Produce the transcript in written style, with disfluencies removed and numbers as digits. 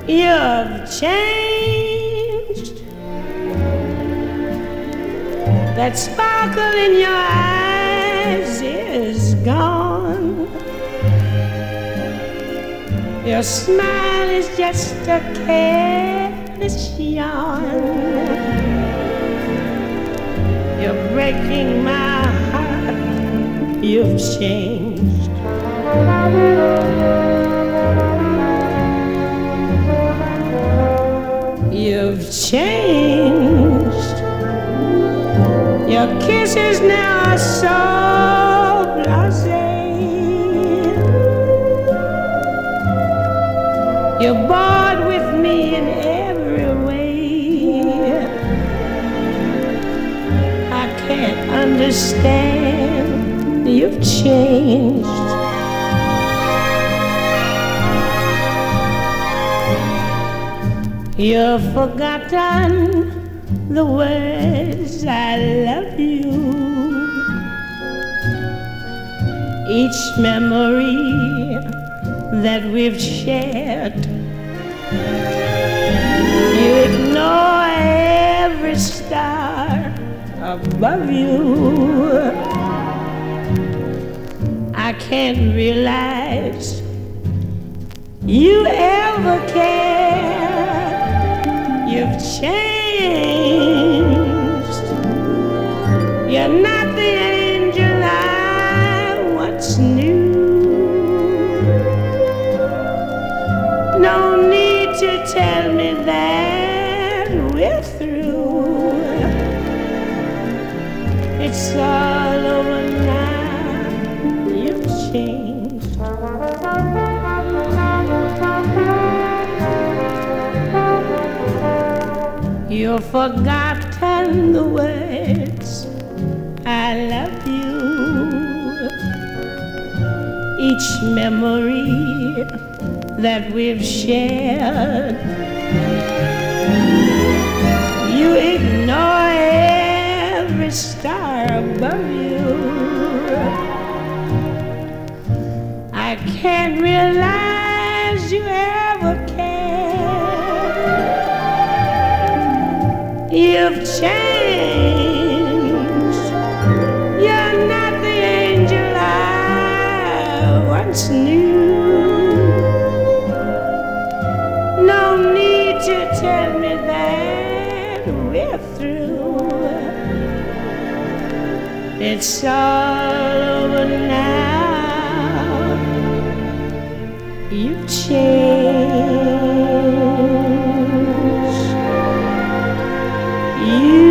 You've changed. That sparkle in your eyes is gone. Your smile is just a careless yawn. You're breaking my heart. You've changed. You've changed. Your kisses now are so blasé. You're bored with me in every way. I can't understand. You've changed. You've forgotten the words I love you. Each memory that we've shared. You ignore every star above you. I can't realize you ever cared. You've changed. You're not the angel I once knew. No need to tell me that we're through. It's all over now. You've changed. You've forgotten the words I love you. Each memory that we've shared. You ignore every star above you. I can't realize you ever cared. You've changed. You're not the angel I once knew. No need to tell me that we're through. It's all over now. You've changed. You